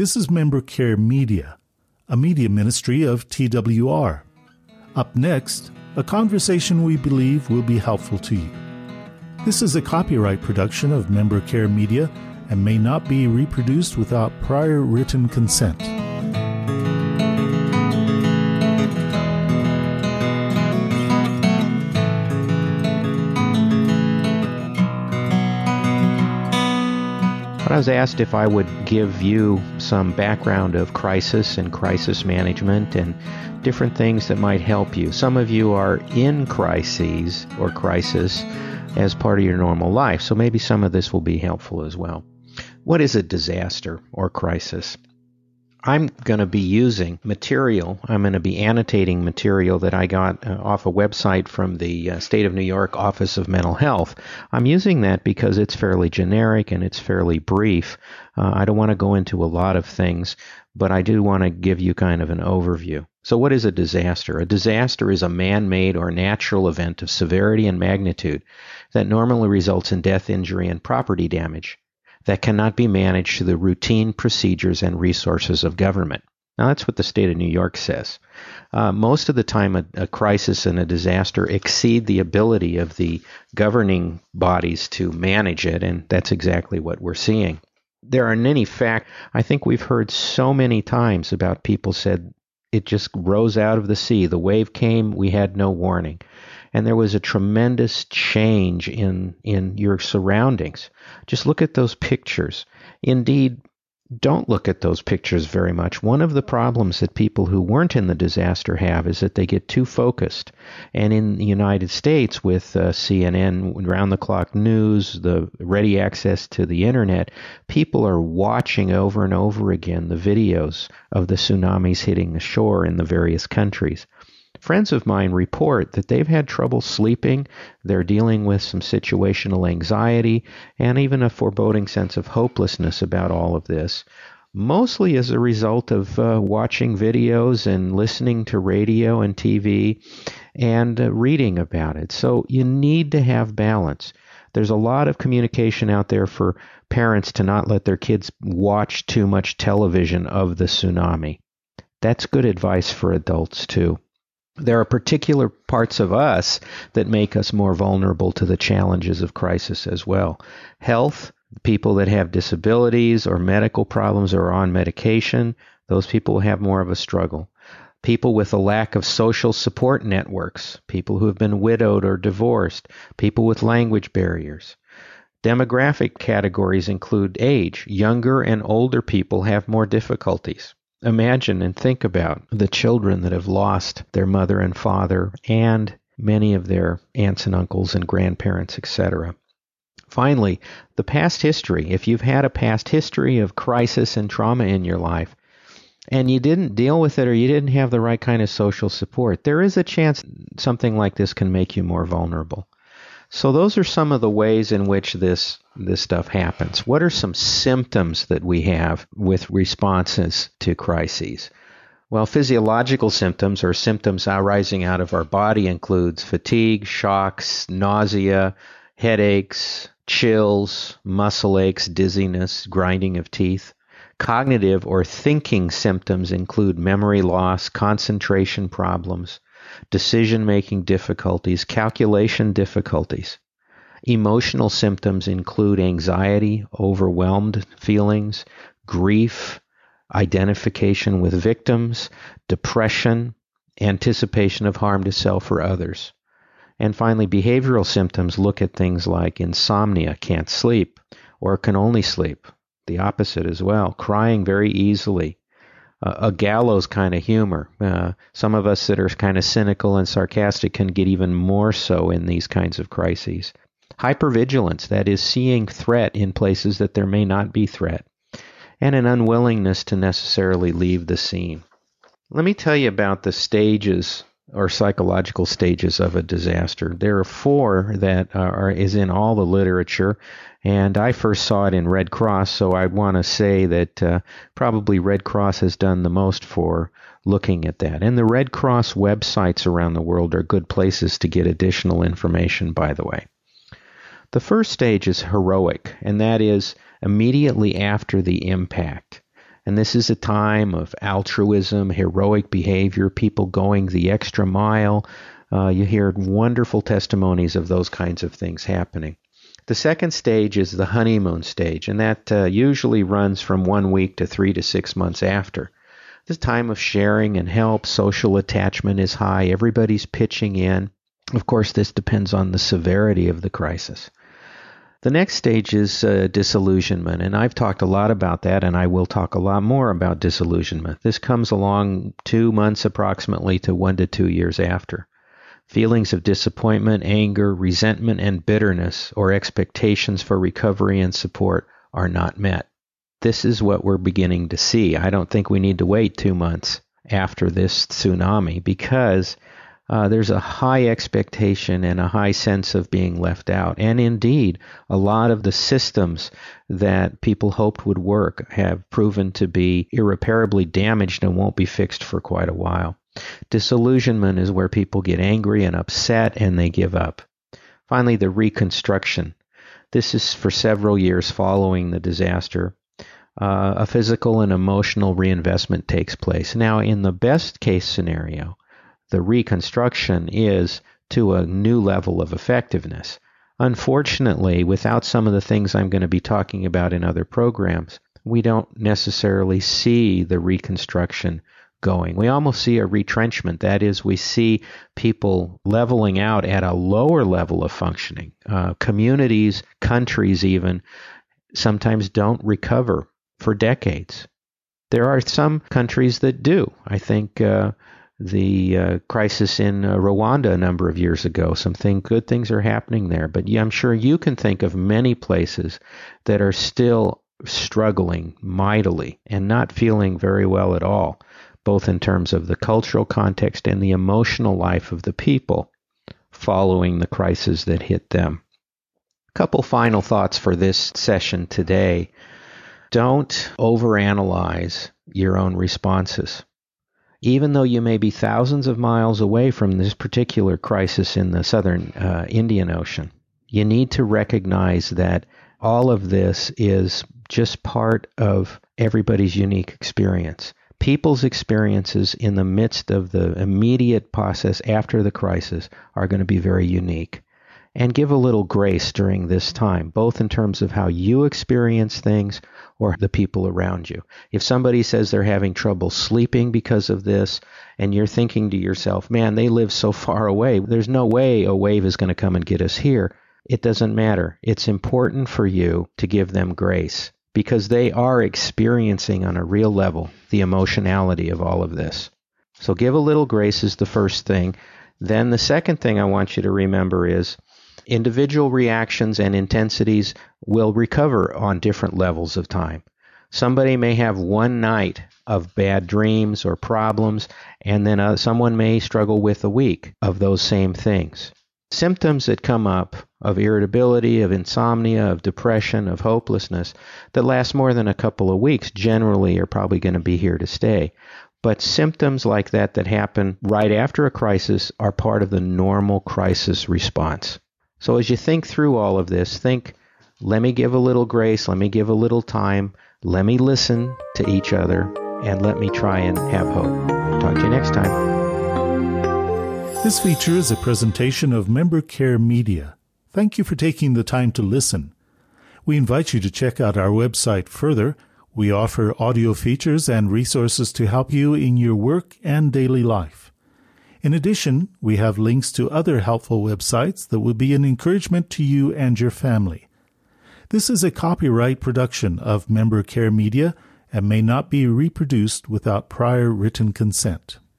This is Member Care Media, a media ministry of TWR. Up next, a conversation we believe will be helpful to you. This is a copyright production of Member Care Media and may not be reproduced without prior written consent. I was asked if I would give you some background of crisis and crisis management and different things that might help you. Some of you are in crises or crisis as part of your normal life, so maybe some of this will be helpful as well. What is a disaster or crisis? I'm going to be using material. I'm going to be annotating material that I got off a website from the State of New York Office of Mental Health. I'm using that because it's fairly generic and it's fairly brief. I don't want to go into a lot of things, but I do want to give you kind of an overview. So what is a disaster? A disaster is a man-made or natural event of severity and magnitude that normally results in death, injury, and property damage that cannot be managed through the routine procedures and resources of government. Now, that's what the state of New York says. Most of the time, a crisis and a disaster exceed the ability of the governing bodies to manage it, and that's exactly what we're seeing. There are many facts. I think we've heard so many times about people said it just rose out of the sea. The wave came, we had no warning. And there was a tremendous change in your surroundings. Just look at those pictures. Indeed, don't look at those pictures very much. One of the problems that people who weren't in the disaster have is that they get too focused. And in the United States, with CNN, round-the-clock news, the ready access to the internet, people are watching over and over again the videos of the tsunamis hitting the shore in the various countries. Friends of mine report that they've had trouble sleeping, they're dealing with some situational anxiety, and even a foreboding sense of hopelessness about all of this, mostly as a result of watching videos and listening to radio and TV and reading about it. So you need to have balance. There's a lot of communication out there for parents to not let their kids watch too much television of the tsunami. That's good advice for adults, too. There are particular parts of us that make us more vulnerable to the challenges of crisis as well. Health, people that have disabilities or medical problems or are on medication, those people have more of a struggle. People with a lack of social support networks, people who have been widowed or divorced, people with language barriers. Demographic categories include age. Younger and older people have more difficulties. Imagine and think about the children that have lost their mother and father and many of their aunts and uncles and grandparents, etc. Finally, the past history. If you've had a past history of crisis and trauma in your life and you didn't deal with it or you didn't have the right kind of social support, there is a chance something like this can make you more vulnerable. So those are some of the ways in which this stuff happens. What are some symptoms that we have with responses to crises? Well, physiological symptoms or symptoms arising out of our body includes fatigue, shocks, nausea, headaches, chills, muscle aches, dizziness, grinding of teeth. Cognitive or thinking symptoms include memory loss, concentration problems, decision-making difficulties, calculation difficulties. Emotional symptoms include anxiety, overwhelmed feelings, grief, identification with victims, depression, anticipation of harm to self or others. And finally, behavioral symptoms look at things like insomnia, can't sleep, or can only sleep, the opposite as well, crying very easily, a gallows kind of humor. Some of us that are kind of cynical and sarcastic can get even more so in these kinds of crises. Hypervigilance, that is seeing threat in places that there may not be threat, and an unwillingness to necessarily leave the scene. Let me tell you about the stages or psychological stages of a disaster. There are 4 that is in all the literature, and I first saw it in Red Cross, so I want to say that probably Red Cross has done the most for looking at that. And the Red Cross websites around the world are good places to get additional information, by the way. The first stage is heroic, and that is immediately after the impact. And this is a time of altruism, heroic behavior, people going the extra mile. You hear wonderful testimonies of those kinds of things happening. The second stage is the honeymoon stage, and that usually runs from 1 week to 3 to 6 months after. This time of sharing and help, social attachment is high, everybody's pitching in. Of course, this depends on the severity of the crisis. The next stage is disillusionment, and I've talked a lot about that, and I will talk a lot more about disillusionment. This comes along 2 months approximately to 1 to 2 years after. Feelings of disappointment, anger, resentment, and bitterness, or expectations for recovery and support, are not met. This is what we're beginning to see. I don't think we need to wait 2 months after this tsunami, because there's a high expectation and a high sense of being left out. And indeed, a lot of the systems that people hoped would work have proven to be irreparably damaged and won't be fixed for quite a while. Disillusionment is where people get angry and upset and they give up. Finally, the reconstruction. This is for several years following the disaster. A physical and emotional reinvestment takes place. Now, in the best case scenario, the reconstruction is to a new level of effectiveness. Unfortunately, without some of the things I'm going to be talking about in other programs, we don't necessarily see the reconstruction going. We almost see a retrenchment. That is, we see people leveling out at a lower level of functioning. Communities, countries even, sometimes don't recover for decades. There are some countries that do. I think the crisis in Rwanda a number of years ago, good things are happening there. But I'm sure you can think of many places that are still struggling mightily and not feeling very well at all, both in terms of the cultural context and the emotional life of the people following the crisis that hit them. A couple final thoughts for this session today. Don't overanalyze your own responses. Even though you may be thousands of miles away from this particular crisis in the southern Indian Ocean, you need to recognize that all of this is just part of everybody's unique experience. People's experiences in the midst of the immediate process after the crisis are going to be very unique. And give a little grace during this time, both in terms of how you experience things or the people around you. If somebody says they're having trouble sleeping because of this, and you're thinking to yourself, man, they live so far away, there's no way a wave is going to come and get us here. It doesn't matter. It's important for you to give them grace, because they are experiencing on a real level the emotionality of all of this. So give a little grace is the first thing. Then the second thing I want you to remember is individual reactions and intensities will recover on different levels of time. Somebody may have one night of bad dreams or problems, and then someone may struggle with a week of those same things. Symptoms that come up of irritability, of insomnia, of depression, of hopelessness that last more than a couple of weeks generally are probably going to be here to stay. But symptoms like that happen right after a crisis are part of the normal crisis response. So as you think through all of this, think, let me give a little grace, let me give a little time, let me listen to each other, and let me try and have hope. Talk to you next time. This feature is a presentation of Member Care Media. Thank you for taking the time to listen. We invite you to check out our website further. We offer audio features and resources to help you in your work and daily life. In addition, we have links to other helpful websites that will be an encouragement to you and your family. This is a copyright production of Member Care Media and may not be reproduced without prior written consent.